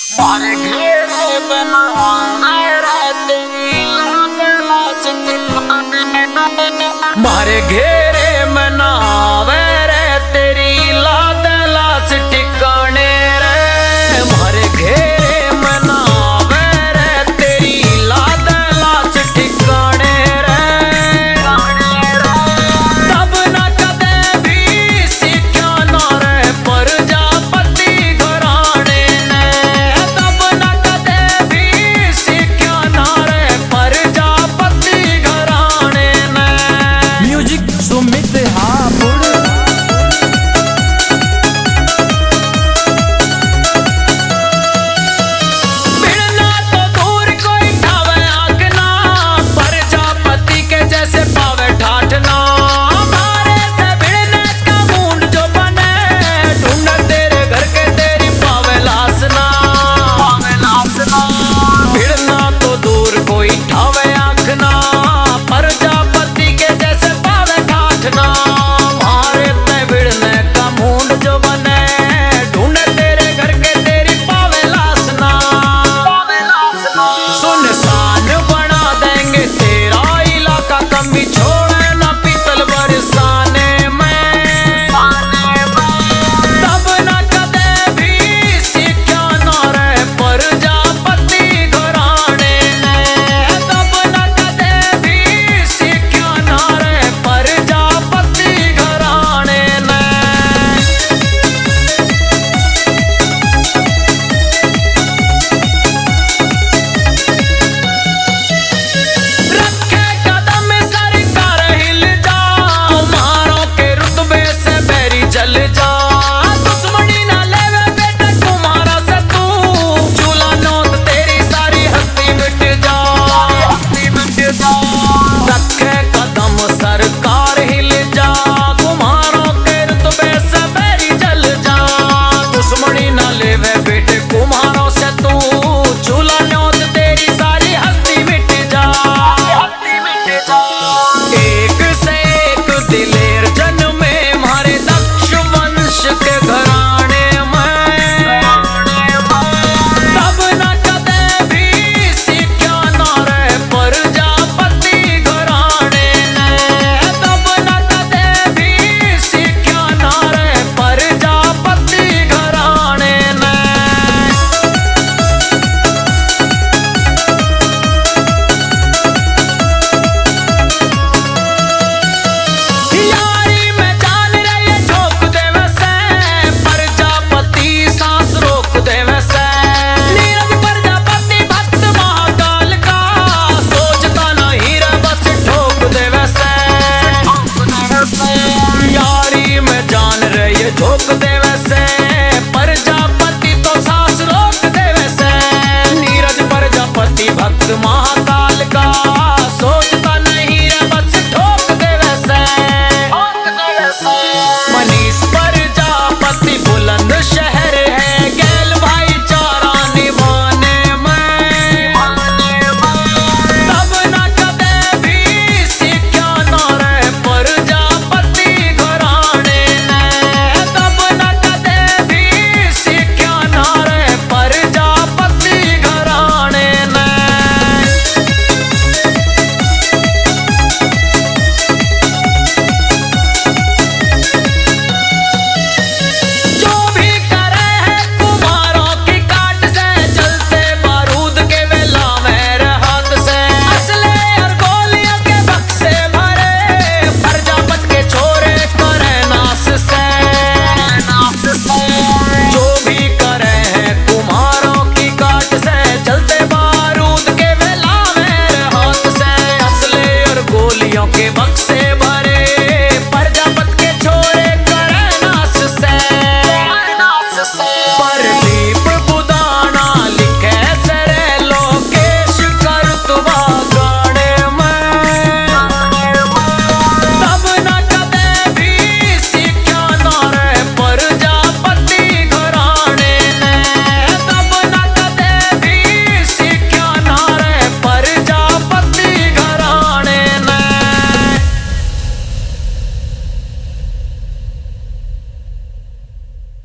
मारे घेरे बना तेरी मारे घेरे मनावे रे तेरी लाद लाश ठिकाने रे मारे घेरे मनावे रे तेरी लाद लाश ठिकाने रे तब न कदे भी सीख्या ना रे प्रजापति घराने ने तब न कदे भी सीख्या ना रे प्रजापति घराने ने। म्यूजिक सुमित हापुड़ सरकार हिल जा कुम्हारों के रुतबे से बैरी जल जा दुश्मनी न लेवे